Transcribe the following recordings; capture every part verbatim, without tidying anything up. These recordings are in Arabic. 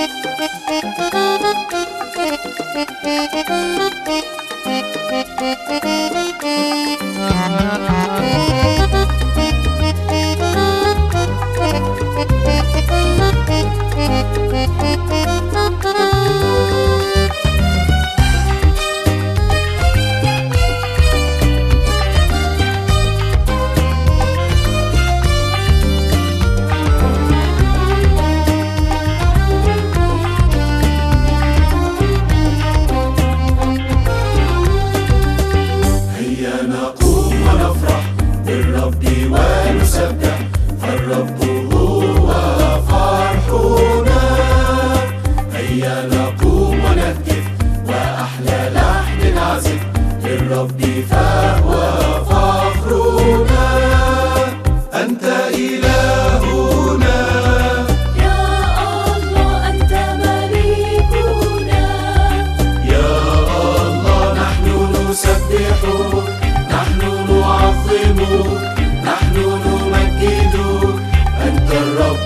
بالرب ونسبح فالرب هو فرحنا. هيا نقوم ونهتف وأحلى لحن نعزف للرب فهو فخرنا. أنت إلهنا يا الله، أنت ملكنا يا الله. نحن نسبحك، نحن نعظمك، نحن نمجدك، أنت الرب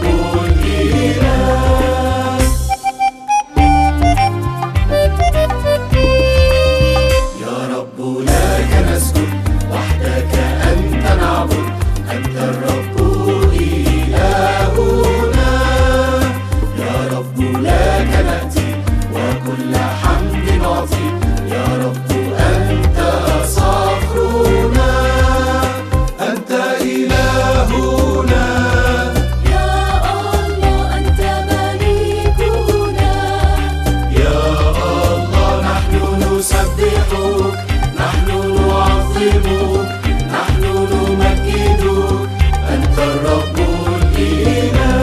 الإله. يا رب لك نسجد، وحدك أنت نعبد، أنت الرب إلهنا. يا رب لك نأتي وكل حمد نعطي، يا رب أنت صخرنا. أنت إلهنا يا الله، أنت ملكنا يا الله. نحن نسبحك، نحن نعظمك، نحن نمجدك، أنت الرب الإله.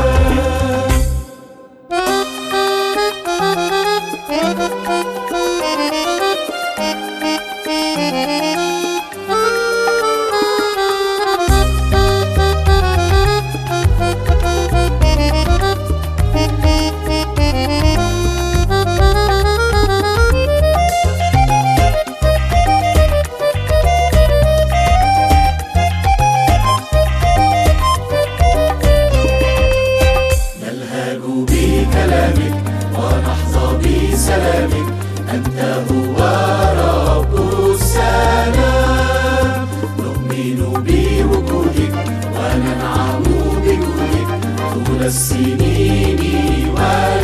نلهج بكلامك ونحظى بسلامك، أنت هو رب السلام. نؤمن بوجودك وننعم بجودك طول السنين